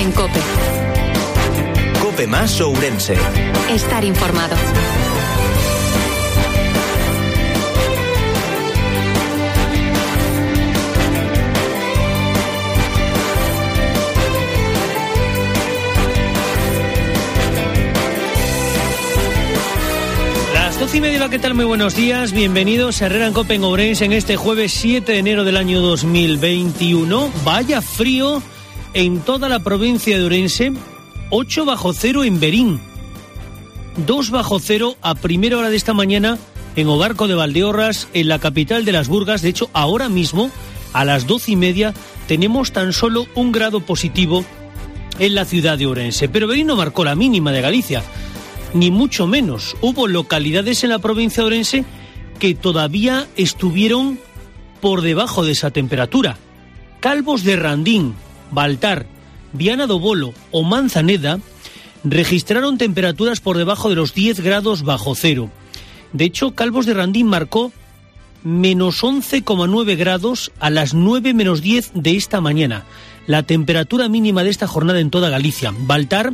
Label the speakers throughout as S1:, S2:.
S1: en COPE.
S2: COPE más Ourense.
S1: Estar informado.
S3: Las 12:30, ¿qué tal? Muy buenos días, bienvenidos a Herrera en COPE en Ourense en este jueves 7 de enero del año 2021. Vaya frío en toda la provincia de Ourense, 8 bajo cero en Berín, 2 bajo cero a primera hora de esta mañana en Obarco de Valdeorras, en la capital de las Burgas. De hecho, ahora mismo, a las 12:30, tenemos tan solo 1 grado positivo en la ciudad de Ourense. Pero Berín no marcó la mínima de Galicia, ni mucho menos. Hubo localidades en la provincia de Ourense que todavía estuvieron por debajo de esa temperatura. Calvos de Randín, Baltar, Viana do Bolo o Manzaneda registraron temperaturas por debajo de los 10 grados bajo cero. De hecho, Calvos de Randín marcó menos 11,9 grados a las 9 menos 10 de esta mañana. La temperatura mínima de esta jornada en toda Galicia. Baltar,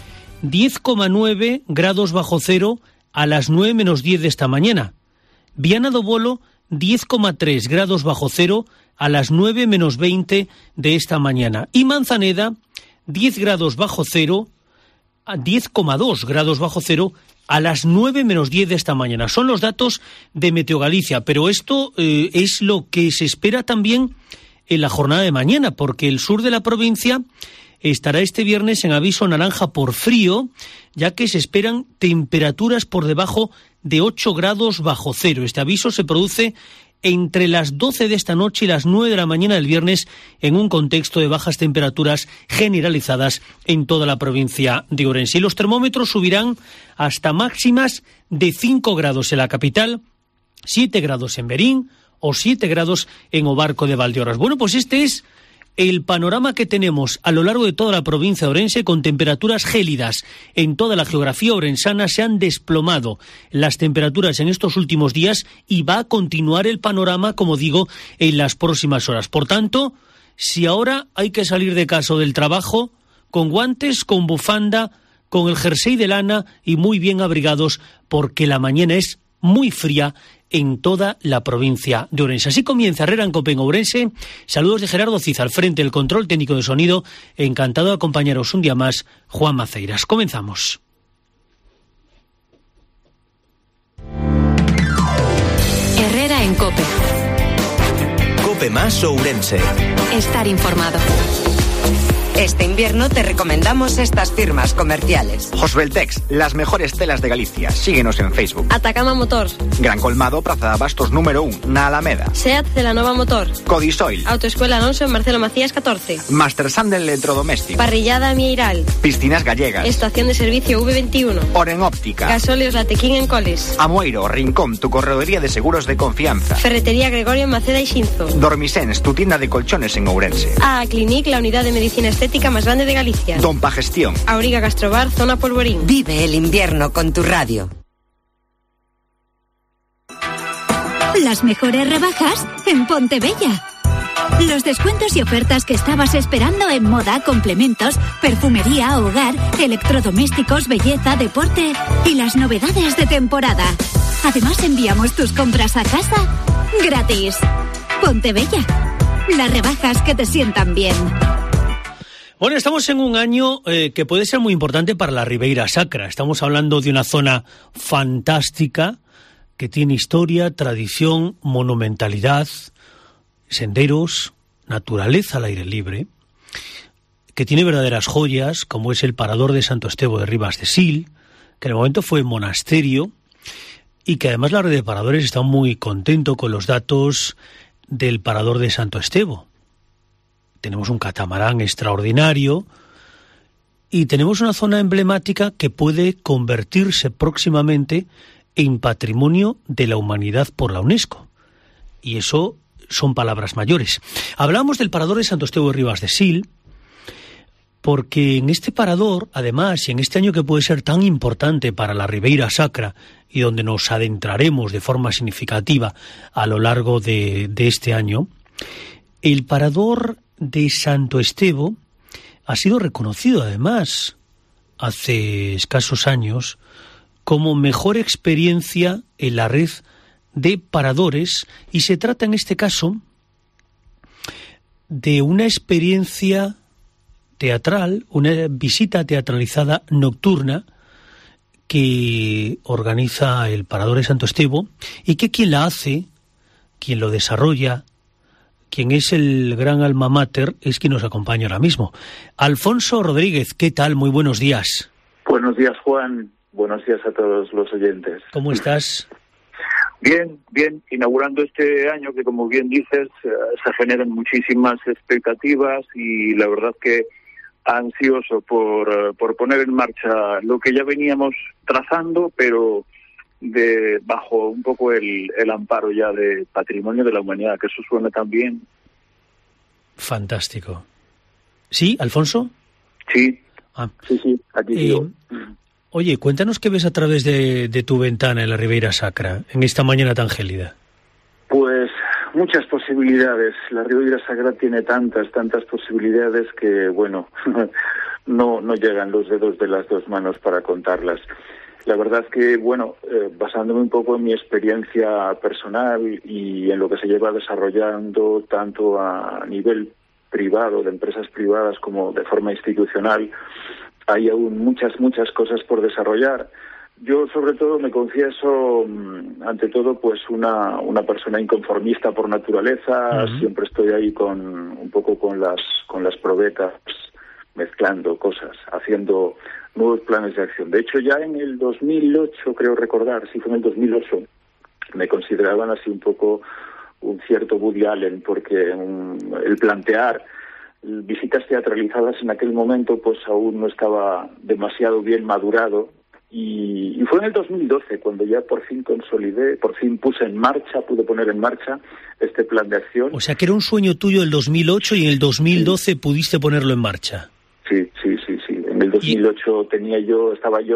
S3: 10,9 grados bajo cero a las 9 menos 10 de esta mañana. Viana do Bolo, 10,3 grados bajo cero a las 9 menos 20 de esta mañana. Y Manzaneda, 10 grados bajo cero, a 10,2 grados bajo cero a las 9 menos 10 de esta mañana. Son los datos de Meteo Galicia, pero esto es lo que se espera también en la jornada de mañana, porque el sur de la provincia estará este viernes en aviso naranja por frío, ya que se esperan temperaturas por debajo de 8 grados bajo cero. Este aviso se produce entre las 12 de esta noche y las 9 de la mañana del viernes, en un contexto de bajas temperaturas generalizadas en toda la provincia de Ourense. Y los termómetros subirán hasta máximas de 5 grados en la capital, 7 grados en Berín o 7 grados en Obarco de Valdeorras. Bueno, pues este es el panorama que tenemos a lo largo de toda la provincia de Ourense, con temperaturas gélidas en toda la geografía orensana. Se han desplomado las temperaturas en estos últimos días y va a continuar el panorama, como digo, en las próximas horas. Por tanto, si ahora hay que salir de casa o del trabajo, con guantes, con bufanda, con el jersey de lana y muy bien abrigados, porque la mañana es muy fría en toda la provincia de Ourense. Así comienza Herrera en COPE en Ourense. Saludos de Gerardo Ciza al frente del control técnico de sonido. Encantado de acompañaros un día más, Juan Maceiras. Comenzamos.
S1: Herrera en COPE.
S2: COPE más Ourense.
S1: Estar informado.
S4: Este invierno te recomendamos estas firmas comerciales.
S5: Josbeltex, las mejores telas de Galicia. Síguenos en Facebook.
S6: Atacama Motor.
S5: Gran Colmado, Praza de Abastos número 1, na Alameda.
S6: SEAT Celanova Motor.
S5: Codisoil.
S6: Autoescuela Alonso en Marcelo Macías 14.
S5: Master Sandel Electrodoméstico.
S6: Parrillada Mieiral.
S5: Piscinas Gallegas.
S6: Estación de servicio V21.
S5: Oren Óptica.
S6: Gasóleos Latequín en Coles.
S5: Amoeiro, Rincón, tu correduría de seguros de confianza.
S6: Ferretería Gregorio en Maceda y Xinzo.
S5: Dormisens, tu tienda de colchones en Ourense.
S6: AA Clinic, la unidad de medicina estética más grande de Galicia.
S5: Dompa Gestión.
S6: Auriga Gastrobar, zona Polvorín.
S4: Vive el invierno con tu radio.
S7: Las mejores rebajas en Pontebella. Los descuentos y ofertas que estabas esperando en moda, complementos, perfumería, hogar, electrodomésticos, belleza, deporte y las novedades de temporada. Además, enviamos tus compras a casa gratis. Pontebella. Las rebajas que te sientan bien.
S3: Bueno, estamos en un año que puede ser muy importante para la Ribeira Sacra. Estamos hablando de una zona fantástica que tiene historia, tradición, monumentalidad, senderos, naturaleza al aire libre, que tiene verdaderas joyas, como es el Parador de Santo Estevo de Ribas de Sil, que en el momento fue monasterio, y que además la red de paradores está muy contento con los datos del Parador de Santo Estevo. Tenemos un catamarán extraordinario y tenemos una zona emblemática que puede convertirse próximamente en Patrimonio de la Humanidad por la UNESCO. Y eso son palabras mayores. Hablamos del Parador de Santo Estevo de Ribas de Sil, porque en este parador, además, y en este año que puede ser tan importante para la Ribeira Sacra, y donde nos adentraremos de forma significativa a lo largo de este año, el Parador de Santo Estevo ha sido reconocido además hace escasos años como mejor experiencia en la red de paradores, y se trata en este caso de una experiencia teatral, una visita teatralizada nocturna que organiza el Parador de Santo Estevo, y que quien la hace, quien lo desarrolla, quien es el gran alma mater, es quien nos acompaña ahora mismo. Alfonso Rodríguez, ¿qué tal? Muy buenos días.
S8: Buenos días, Juan. Buenos días a todos los oyentes.
S3: ¿Cómo estás?
S8: Bien, inaugurando este año que, como bien dices, se generan muchísimas expectativas, y la verdad que ansioso por poner en marcha lo que ya veníamos trazando, pero bajo un poco el amparo ya de Patrimonio de la Humanidad, que eso suena también.
S3: Fantástico. ¿Sí, Alfonso?
S8: Sí, sí, aquí sigo.
S3: Oye, cuéntanos qué ves a través de tu ventana en la Ribeira Sacra, en esta mañana tan gélida.
S8: Pues muchas posibilidades. La Ribeira Sacra tiene tantas posibilidades que, bueno, no llegan los dedos de las dos manos para contarlas. La verdad es que, bueno, basándome un poco en mi experiencia personal y en lo que se lleva desarrollando tanto a nivel privado, de empresas privadas, como de forma institucional, hay aún muchas cosas por desarrollar. Yo, sobre todo, me confieso, ante todo, pues una persona inconformista por naturaleza. Uh-huh. Siempre estoy ahí un poco con las probetas, mezclando cosas, haciendo nuevos planes de acción. De hecho, ya en el 2008, creo recordar, sí fue en el 2008, me consideraban así un poco un cierto Woody Allen, porque el plantear visitas teatralizadas en aquel momento pues aún no estaba demasiado bien madurado, y fue en el 2012 cuando ya por fin consolidé, por fin pude poner en marcha este plan de acción. O
S3: sea que era un sueño tuyo el 2008 y en el 2012 sí pudiste ponerlo en marcha.
S8: Sí. En el 2008 tenía yo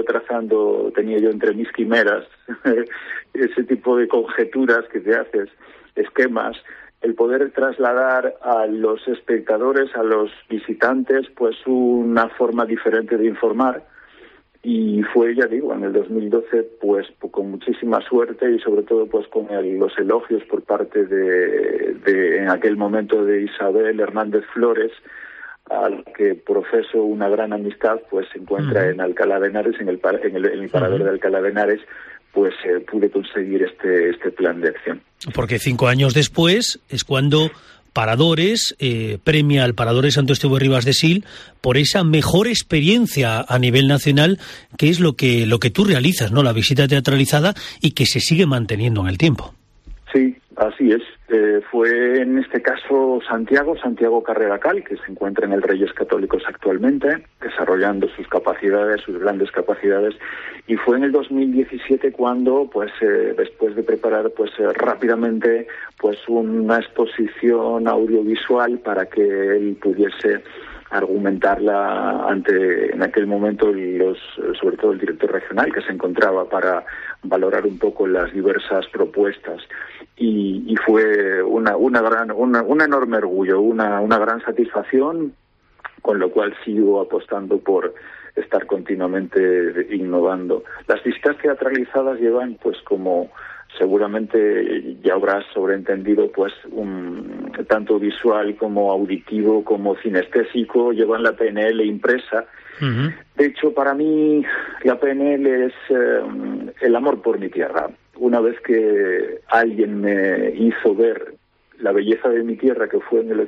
S8: entre mis quimeras ese tipo de conjeturas que te haces, esquemas, el poder trasladar a los espectadores, a los visitantes, pues una forma diferente de informar. Y fue, ya digo, en el 2012, pues con muchísima suerte, y sobre todo pues con los elogios por parte de en aquel momento, de Isabel Hernández Flores, al que profeso una gran amistad, pues se encuentra en Alcalá de Henares, en el parador de Alcalá de Henares, pues pude conseguir este plan de acción.
S3: Porque 5 años después es cuando Paradores premia al Parador de Santo Estevo de Ribas de Sil por esa mejor experiencia a nivel nacional, que es lo que tú realizas, ¿no? La visita teatralizada, y que se sigue manteniendo en el tiempo.
S8: Sí, así es. Fue en este caso Santiago Carrera Cal, que se encuentra en el Reyes Católicos actualmente, desarrollando sus grandes capacidades, y fue en el 2017 cuando, pues después de preparar rápidamente una exposición audiovisual para que él pudiese argumentarla en aquel momento sobre todo el director regional que se encontraba, para valorar un poco las diversas propuestas, y fue un enorme orgullo, una gran satisfacción, con lo cual sigo apostando por estar continuamente innovando. Las visitas teatralizadas llevan, pues como seguramente ya habrás sobreentendido, pues tanto visual como auditivo como cinestésico, llevan la PNL impresa. Uh-huh. De hecho, para mí la PNL es el amor por mi tierra. Una vez que alguien me hizo ver la belleza de mi tierra, que fue en el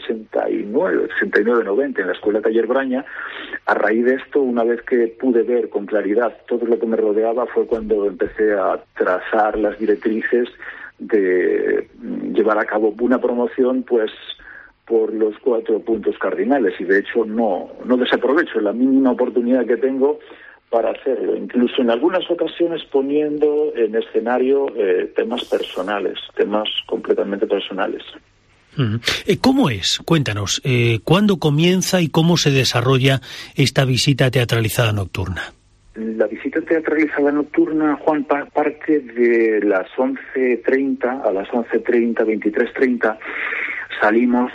S8: 89-90 en la Escuela Taller Braña, a raíz de esto, una vez que pude ver con claridad todo lo que me rodeaba, fue cuando empecé a trazar las directrices de llevar a cabo una promoción, pues por los 4 puntos cardinales, y de hecho no desaprovecho la mínima oportunidad que tengo para hacerlo, incluso en algunas ocasiones poniendo en escenario temas personales, temas completamente personales.
S3: ¿Cómo es? Cuéntanos, ¿cuándo comienza y cómo se desarrolla esta visita teatralizada nocturna?
S8: La visita teatralizada nocturna, Juan, parte de las 11:30 a las 11:30, 23:30. Salimos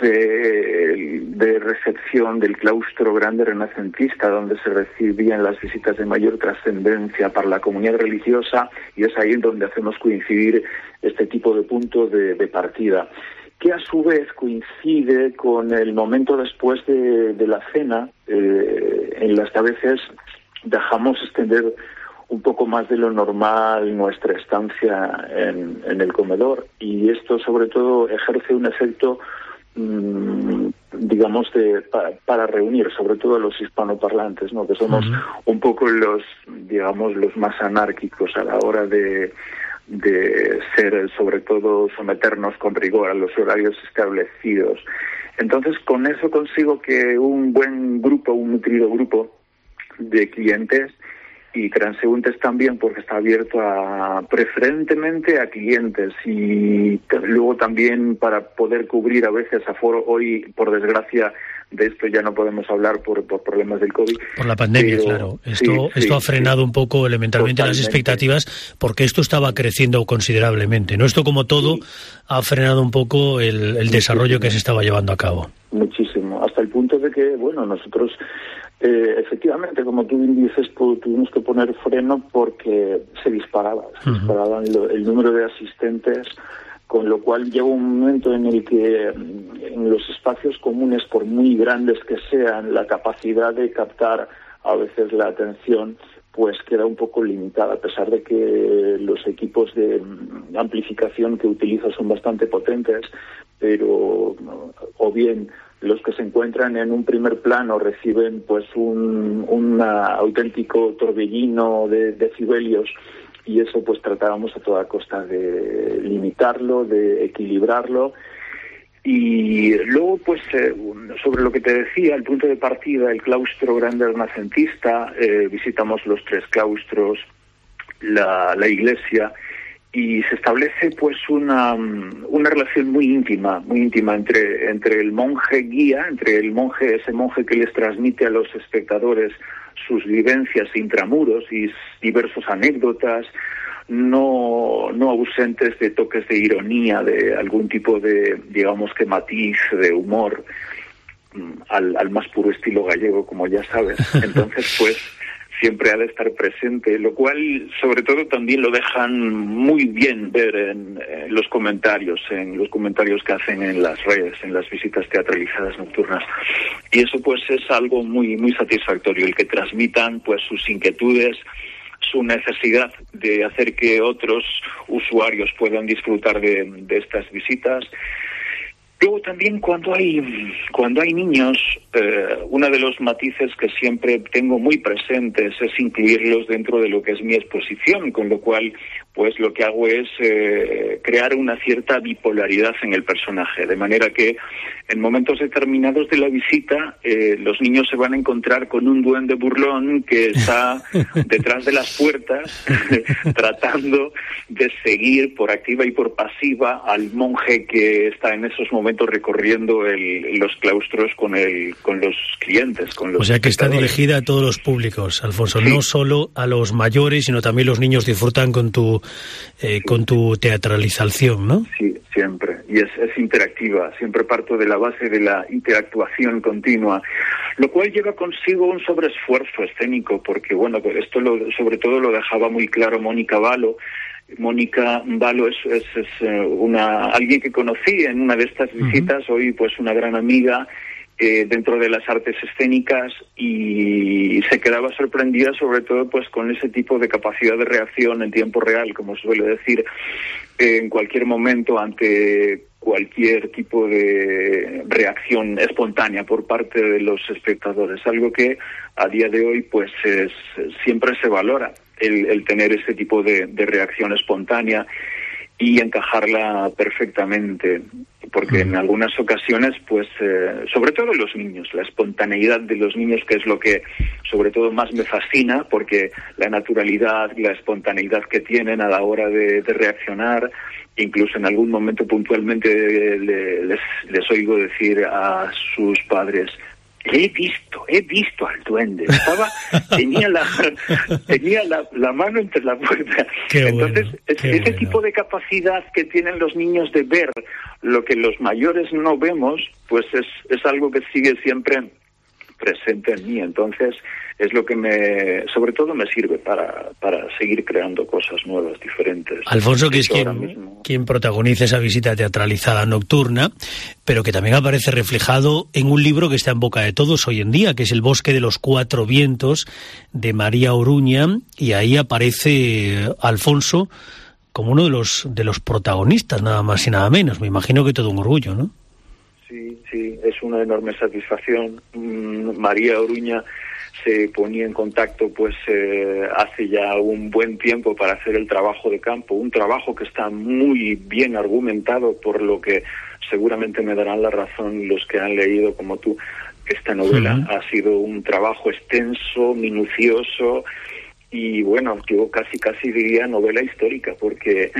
S8: de recepción del claustro grande renacentista, donde se recibían las visitas de mayor trascendencia para la comunidad religiosa, y es ahí en donde hacemos coincidir este tipo de punto de partida, que a su vez coincide con el momento después de la cena, en las que a veces dejamos extender un poco más de lo normal nuestra estancia en el comedor, y esto sobre todo ejerce un efecto digamos para reunir sobre todo a los hispanoparlantes, ¿no? Que somos un poco los más anárquicos a la hora de ser, sobre todo someternos con rigor a los horarios establecidos. Entonces con eso consigo que un nutrido grupo de clientes y transeúntes también, porque está abierto preferentemente a clientes, y luego también para poder cubrir a veces aforo. Hoy, por desgracia, de esto ya no podemos hablar por problemas del COVID.
S3: Por la pandemia, claro. Esto ha frenado un poco elementalmente las expectativas, porque esto estaba creciendo considerablemente, ¿no? Esto, como todo, ha frenado un poco el desarrollo que se estaba llevando a cabo.
S8: Muchísimo, hasta el punto de que, nosotros efectivamente, como tú dices, tuvimos que poner freno porque se disparaban el número de asistentes, con lo cual llega un momento en el que en los espacios comunes, por muy grandes que sean, la capacidad de captar a veces la atención pues queda un poco limitada, a pesar de que los equipos de amplificación que utiliza son bastante potentes, pero o bien los que se encuentran en un primer plano reciben pues un auténtico torbellino de decibelios, y eso pues tratábamos a toda costa de limitarlo, de equilibrarlo. Y luego pues sobre lo que te decía, el punto de partida, el claustro grande renacentista, visitamos los 3 claustros, la iglesia, y se establece pues una relación muy íntima entre el monje guía, ese monje que les transmite a los espectadores sus vivencias intramuros y diversas anécdotas, no ausentes de toques de ironía, de algún tipo de, digamos que matiz de humor, al más puro estilo gallego, como ya sabes. Entonces pues siempre ha de estar presente, lo cual sobre todo también lo dejan muy bien ver en los comentarios que hacen en las redes, en las visitas teatralizadas nocturnas. Y eso pues es algo muy muy satisfactorio, el que transmitan pues sus inquietudes, su necesidad de hacer que otros usuarios puedan disfrutar de estas visitas. Luego también cuando hay niños, uno de los matices que siempre tengo muy presentes es incluirlos dentro de lo que es mi exposición, con lo cual pues lo que hago es crear una cierta bipolaridad en el personaje, de manera que en momentos determinados de la visita los niños se van a encontrar con un duende burlón que está detrás de las puertas tratando de seguir por activa y por pasiva al monje que está en esos momentos recorriendo los claustros con los clientes.
S3: O sea que está dirigida a todos los públicos, Alfonso, sí. No solo a los mayores, sino también los niños disfrutan con tu teatralización, ¿no? Sí,
S8: siempre. Y es interactiva. Siempre parto de la base de la interactuación continua, lo cual lleva consigo un sobreesfuerzo escénico, porque esto sobre todo lo dejaba muy claro Mónica Valo. Mónica Valo es alguien que conocí en una de estas visitas, hoy pues una gran amiga dentro de las artes escénicas, y se quedaba sorprendida sobre todo pues con ese tipo de capacidad de reacción en tiempo real, como suele decir, en cualquier momento ante cualquier tipo de reacción espontánea por parte de los espectadores, algo que a día de hoy pues siempre se valora, el tener ese tipo de reacción espontánea y encajarla perfectamente, porque en algunas ocasiones pues sobre todo los niños, la espontaneidad de los niños, que es lo que sobre todo más me fascina, porque la naturalidad, la espontaneidad que tienen a la hora de reaccionar, incluso en algún momento puntualmente les oigo decir a sus padres: he visto al duende. Tenía la mano entre la puerta. Entonces, ese tipo de capacidad que tienen los niños de ver lo que los mayores no vemos, pues es algo que sigue siempre presente en mí. Entonces, es lo que sobre todo me sirve para seguir creando cosas nuevas, diferentes.
S3: Alfonso, que es quien protagoniza esa visita teatralizada nocturna, pero que también aparece reflejado en un libro que está en boca de todos hoy en día, que es El bosque de los cuatro vientos, de María Oruña, y ahí aparece Alfonso como uno de los protagonistas, nada más y nada menos. Me imagino que todo un orgullo, ¿no?
S8: Sí, es una enorme satisfacción. María Oruña se ponía en contacto hace ya un buen tiempo para hacer el trabajo de campo, un trabajo que está muy bien argumentado, por lo que seguramente me darán la razón los que han leído, como tú, esta novela. Ha sido un trabajo extenso, minucioso, y bueno, yo casi diría novela histórica, porque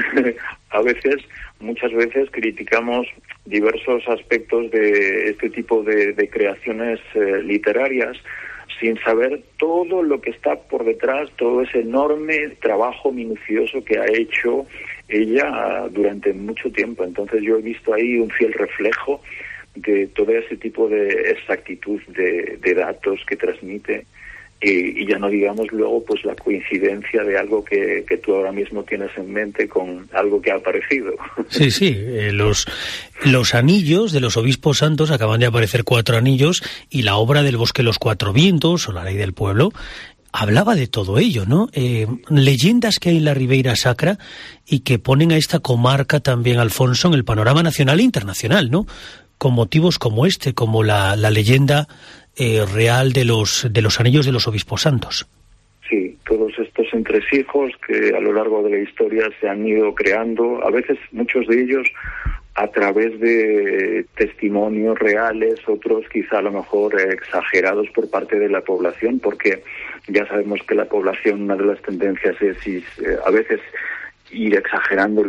S8: muchas veces criticamos diversos aspectos de este tipo de creaciones literarias, sin saber todo lo que está por detrás, todo ese enorme trabajo minucioso que ha hecho ella durante mucho tiempo. Entonces yo he visto ahí un fiel reflejo de todo ese tipo de exactitud de datos que transmite, y ya no digamos luego pues la coincidencia de algo que tú ahora mismo tienes en mente con algo que ha aparecido.
S3: Sí, los anillos de los obispos santos, acaban de aparecer 4 anillos, y la obra del bosque de los cuatro vientos, o la ley del pueblo, hablaba de todo ello, ¿no? Leyendas que hay en la Ribeira Sacra y que ponen a esta comarca también, Alfonso, en el panorama nacional e internacional, ¿no? Con motivos como como la leyenda real de los anillos de los obispos santos.
S8: Sí, todos estos entresijos que a lo largo de la historia se han ido creando, a veces muchos de ellos a través de testimonios reales, otros quizá a lo mejor exagerados por parte de la población, porque ya sabemos que la población, una de las tendencias es a veces ir exagerando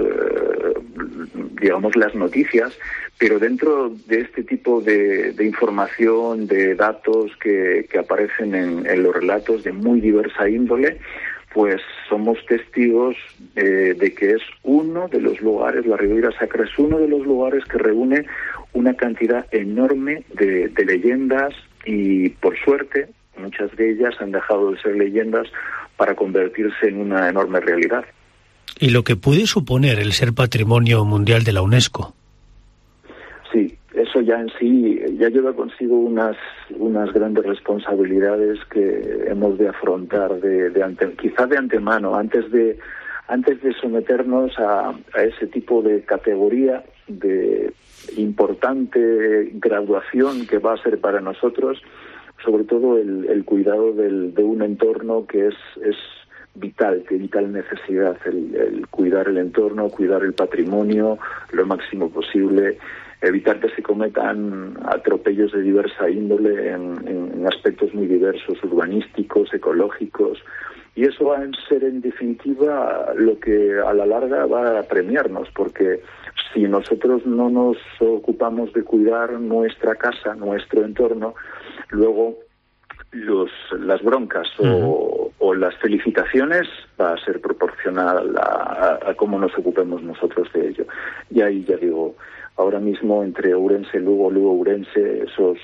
S8: las noticias, pero dentro de este tipo de información, de datos que aparecen en los relatos de muy diversa índole, pues somos testigos de que es uno de los lugares, la Ribeira Sacra es uno de los lugares que reúne una cantidad enorme de leyendas, y por suerte muchas de ellas han dejado de ser leyendas para convertirse en una enorme realidad.
S3: Y lo que puede suponer el ser Patrimonio Mundial de la UNESCO. Sí,
S8: eso ya en sí ya lleva consigo unas grandes responsabilidades que hemos de afrontar quizá de antemano, antes de someternos a ese tipo de categoría de importante graduación que va a ser para nosotros, sobre todo el cuidado de un entorno que es vital, de vital necesidad, el cuidar el entorno, cuidar el patrimonio lo máximo posible, evitar que se cometan atropellos de diversa índole en aspectos muy diversos, urbanísticos, ecológicos, y eso va a ser en definitiva lo que a la larga va a premiarnos, porque si nosotros no nos ocupamos de cuidar nuestra casa, nuestro entorno, luego las broncas o las felicitaciones va a ser proporcional a cómo nos ocupemos nosotros de ello. Y ahí ya digo, ahora mismo entre Ourense, Lugo, Ourense, esos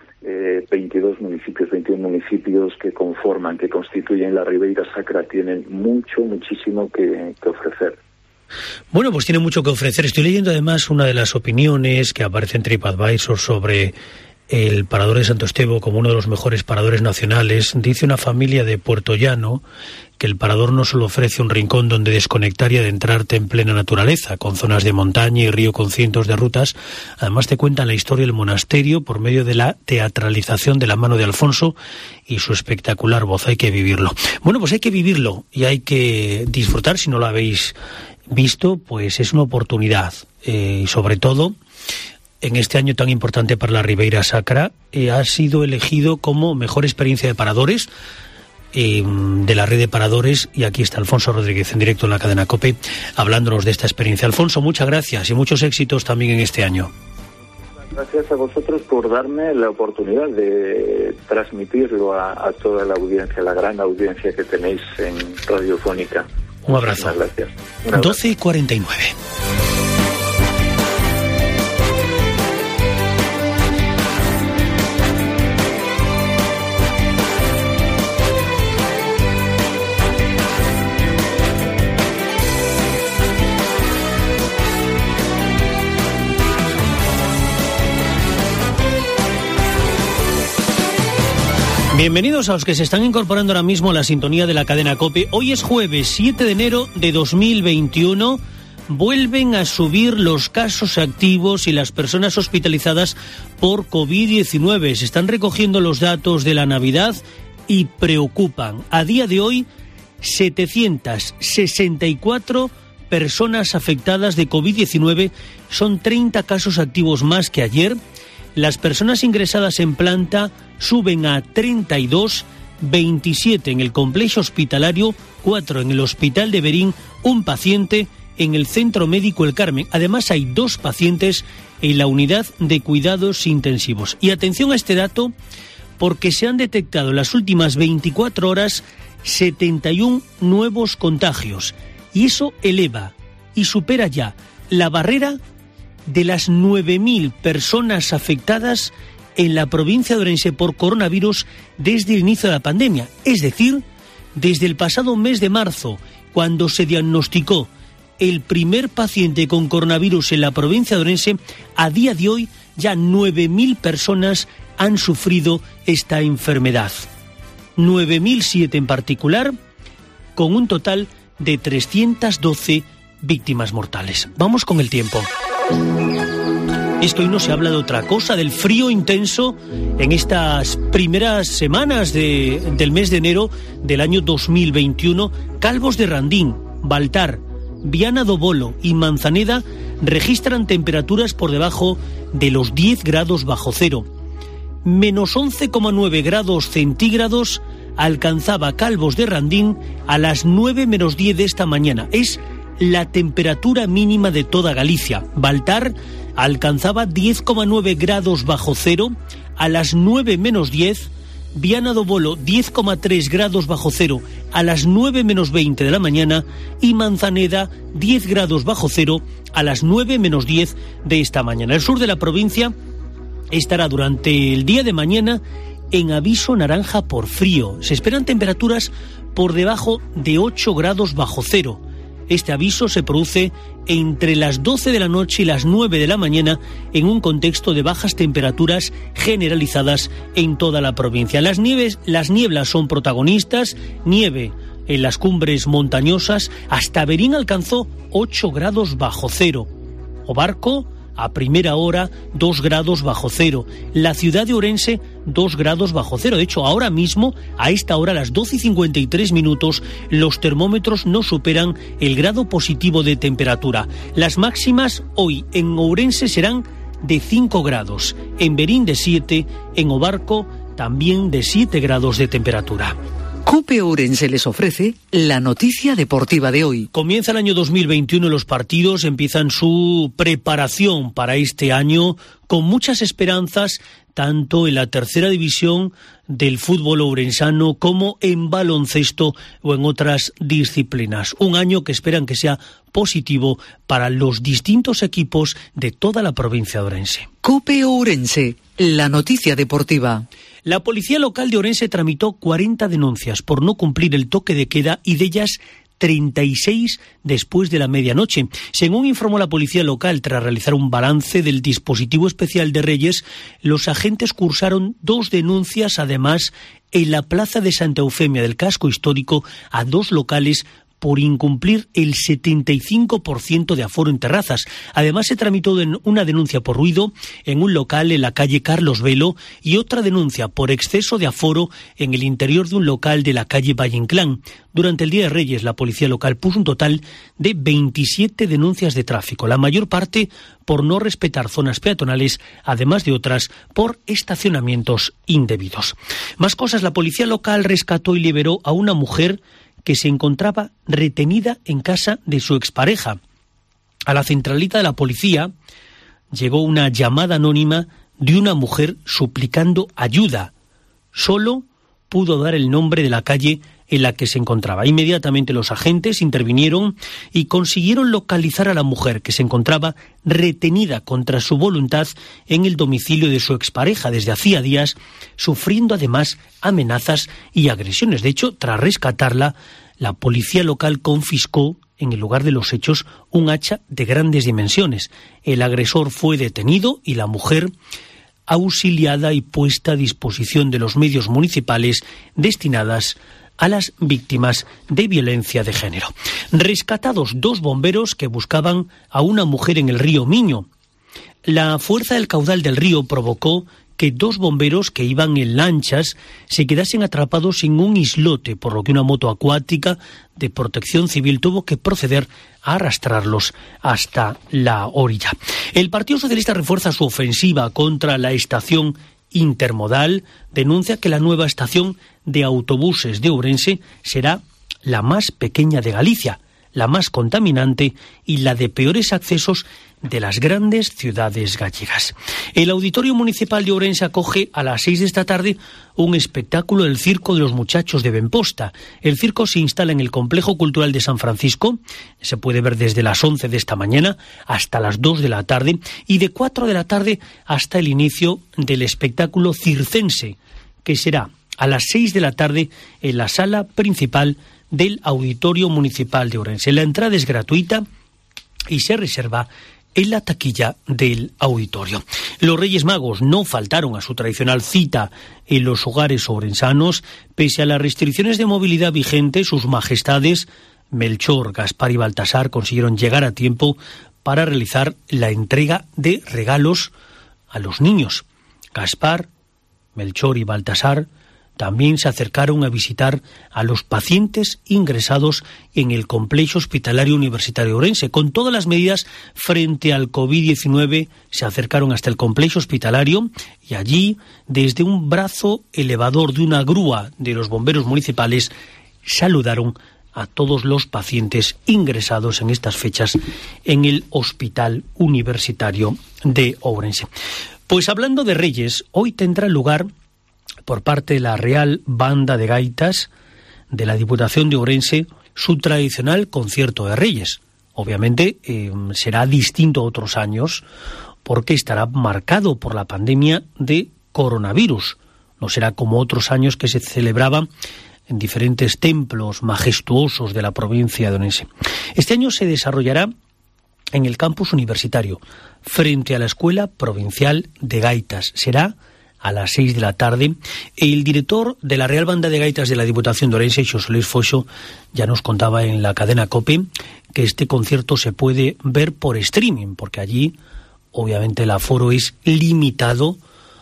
S8: 21 municipios que constituyen la Ribeira Sacra tienen muchísimo que ofrecer.
S3: Bueno, pues tiene mucho que ofrecer. Estoy leyendo además una de las opiniones que aparece en TripAdvisor sobre el Parador de Santo Estevo como uno de los mejores paradores nacionales. Dice una familia de Puerto Llano que el parador no solo ofrece un rincón donde desconectar y adentrarte en plena naturaleza, con zonas de montaña y río con cientos de rutas, además te cuentan la historia del monasterio por medio de la teatralización de la mano de Alfonso y su espectacular voz. Hay que vivirlo. Bueno, pues hay que vivirlo y hay que disfrutar. Si no lo habéis visto, pues es una oportunidad, y sobre todo en este año tan importante para la Ribeira Sacra, ha sido elegido como mejor experiencia de paradores de la red de paradores, y aquí está Alfonso Rodríguez en directo en la cadena COPE hablándonos de esta experiencia. Alfonso, muchas gracias y muchos éxitos también en este año.
S8: Gracias a vosotros por darme la oportunidad de transmitirlo a toda la audiencia, la gran audiencia que tenéis en Radiofónica.
S3: Un abrazo.
S8: Muchas gracias.
S3: 12:49. Bienvenidos a los que se están incorporando ahora mismo a la sintonía de la cadena COPE. Hoy es jueves 7 de enero de 2021. Vuelven a subir los casos activos y las personas hospitalizadas por COVID-19. Se están recogiendo los datos de la Navidad y preocupan. A día de hoy, 764 personas afectadas de COVID-19. Son 30 casos activos más que ayer. Las personas ingresadas en planta suben a 32, 27 en el complejo hospitalario, 4 en el hospital de Berín, un paciente en el Centro Médico El Carmen. Además hay 2 pacientes en la unidad de cuidados intensivos. Y atención a este dato, porque se han detectado en las últimas 24 horas 71 nuevos contagios. Y eso eleva y supera ya la barrera de las 9.000 personas afectadas en la provincia de Ourense por coronavirus desde el inicio de la pandemia. Es decir, desde el pasado mes de marzo, cuando se diagnosticó el primer paciente con coronavirus en la provincia de Ourense, a día de hoy ya 9.000 personas han sufrido esta enfermedad. 9.007 en particular, con un total de 312 víctimas mortales. Vamos con el tiempo. Esto hoy no se habla de otra cosa, del frío intenso en estas primeras semanas del mes de enero del año 2021. Calvos de Randín, Baltar, Viana do Bolo y Manzaneda registran temperaturas por debajo de los 10 grados bajo cero. Menos 11,9 grados centígrados alcanzaba Calvos de Randín a las 9 menos 10 de esta mañana. Es la temperatura mínima de toda Galicia. Baltar alcanzaba 10,9 grados bajo cero a las 9 menos 10, Viana do Bolo 10,3 grados bajo cero a las 9 menos 20 de la mañana y Manzaneda 10 grados bajo cero a las 9 menos 10 de esta mañana. El sur de la provincia estará durante el día de mañana en aviso naranja por frío. Se esperan temperaturas por debajo de 8 grados bajo cero. Este aviso se produce entre las 12 de la noche y las 9 de la mañana en un contexto de bajas temperaturas generalizadas en toda la provincia. Las nieblas son protagonistas, nieve en las cumbres montañosas, hasta Berín alcanzó 8 grados bajo cero. Obarco, a primera hora, 2 grados bajo cero. La ciudad de Ourense, 2 grados bajo cero. De hecho, ahora mismo, a esta hora, a las 12:53 minutos, los termómetros no superan el grado positivo de temperatura. Las máximas hoy en Ourense serán de 5 grados, en Berín de 7, en Obarco también de 7 grados de temperatura.
S9: COPE Ourense les ofrece la noticia deportiva de hoy.
S3: Comienza el año 2021 y los partidos empiezan su preparación para este año con muchas esperanzas, tanto en la tercera división del fútbol ourensano como en baloncesto o en otras disciplinas. Un año que esperan que sea positivo para los distintos equipos de toda la provincia de Ourense.
S9: COPE Ourense, la noticia deportiva.
S3: La policía local de Ourense tramitó 40 denuncias por no cumplir el toque de queda y de ellas 36 después de la medianoche. Según informó la policía local, tras realizar un balance del dispositivo especial de Reyes, los agentes cursaron 2 denuncias, además, en la plaza de Santa Eufemia del casco histórico a 2 locales por incumplir el 75% de aforo en terrazas. Además, se tramitó una denuncia por ruido en un local en la calle Carlos Velo y otra denuncia por exceso de aforo en el interior de un local de la calle Valle Inclán. Durante el Día de Reyes, la policía local puso un total de 27 denuncias de tráfico, la mayor parte por no respetar zonas peatonales, además de otras por estacionamientos indebidos. Más cosas, la policía local rescató y liberó a una mujer que se encontraba retenida en casa de su expareja. A la centralita de la policía llegó una llamada anónima de una mujer suplicando ayuda. Solo pudo dar el nombre de la calle en la que se encontraba. Inmediatamente los agentes intervinieron y consiguieron localizar a la mujer, que se encontraba retenida contra su voluntad en el domicilio de su expareja desde hacía días, sufriendo además amenazas y agresiones. De hecho, tras rescatarla, la policía local confiscó en el lugar de los hechos un hacha de grandes dimensiones. El agresor fue detenido y la mujer auxiliada y puesta a disposición de los medios municipales destinadas a las víctimas de violencia de género. Rescatados 2 bomberos que buscaban a una mujer en el río Miño. La fuerza del caudal del río provocó que 2 bomberos que iban en lanchas se quedasen atrapados en un islote, por lo que una moto acuática de Protección Civil tuvo que proceder a arrastrarlos hasta la orilla. El Partido Socialista refuerza su ofensiva contra la estación intermodal, denuncia que la nueva estación de autobuses de Ourense será la más pequeña de Galicia, la más contaminante y la de peores accesos de las grandes ciudades gallegas. El Auditorio Municipal de Ourense acoge a las 6 de esta tarde un espectáculo del Circo de los Muchachos de Benposta. El circo se instala en el Complejo Cultural de San Francisco, se puede ver desde las 11 de esta mañana hasta las 2 de la tarde y de 4 de la tarde hasta el inicio del espectáculo circense, que será a las 6 de la tarde en la sala principal del Auditorio Municipal de Ourense. La entrada es gratuita y se reserva en la taquilla del auditorio. Los Reyes Magos no faltaron a su tradicional cita en los hogares ourensanos. Pese a las restricciones de movilidad vigentes, sus majestades Melchor, Gaspar y Baltasar consiguieron llegar a tiempo para realizar la entrega de regalos a los niños. Gaspar, Melchor y Baltasar también se acercaron a visitar a los pacientes ingresados en el Complejo Hospitalario Universitario de Ourense. Con todas las medidas frente al COVID-19, se acercaron hasta el Complejo Hospitalario y allí, desde un brazo elevador de una grúa de los bomberos municipales, saludaron a todos los pacientes ingresados en estas fechas en el Hospital Universitario de Ourense. Pues hablando de Reyes, hoy tendrá lugar por parte de la Real Banda de Gaitas de la Diputación de Ourense su tradicional concierto de Reyes. Obviamente será distinto a otros años porque estará marcado por la pandemia de coronavirus. No será como otros años que se celebraba en diferentes templos majestuosos de la provincia de Ourense. Este año se desarrollará en el campus universitario, frente a la Escuela Provincial de Gaitas. Será a las 6 de la tarde. El director de la Real Banda de Gaitas de la Diputación de Ourense, Xosé Luis Foxo, ya nos contaba en la cadena COPE que este concierto se puede ver por streaming, porque allí obviamente el aforo es limitado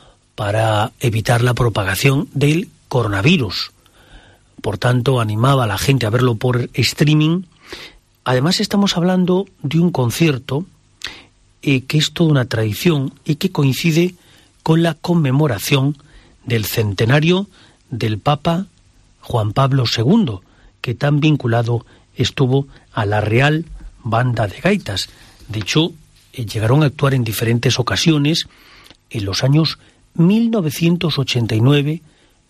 S3: para evitar la propagación del coronavirus. Por tanto, animaba a la gente a verlo por streaming. Además, estamos hablando de un concierto que es toda una tradición y que coincide con la conmemoración del centenario del Papa Juan Pablo II, que tan vinculado estuvo a la Real Banda de Gaitas. De hecho, llegaron a actuar en diferentes ocasiones en los años 1989,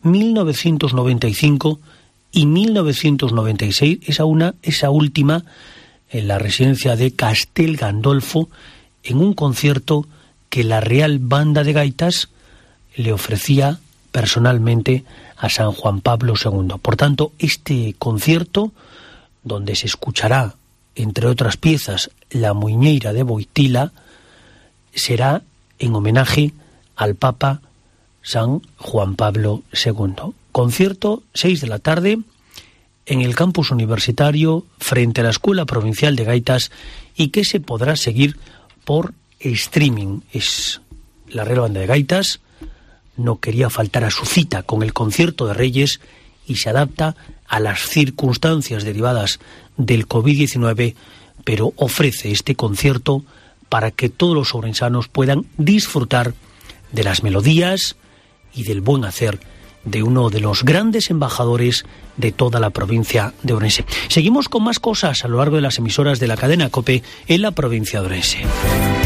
S3: 1995 y 1996, esa última en la residencia de Castel Gandolfo, en un concierto que la Real Banda de Gaitas le ofrecía personalmente a San Juan Pablo II. Por tanto, este concierto, donde se escuchará, entre otras piezas, la Muiñeira de Boitila, será en homenaje al Papa San Juan Pablo II. Concierto, 6 de la tarde, en el campus universitario, frente a la Escuela Provincial de Gaitas, y que se podrá seguir por streaming. Es la Real Banda de Gaitas, no quería faltar a su cita con el concierto de Reyes y se adapta a las circunstancias derivadas del COVID-19, pero ofrece este concierto para que todos los ourensanos puedan disfrutar de las melodías y del buen hacer de uno de los grandes embajadores de toda la provincia de Ourense. Seguimos con más cosas a lo largo de las emisoras de la cadena COPE en la provincia de Ourense.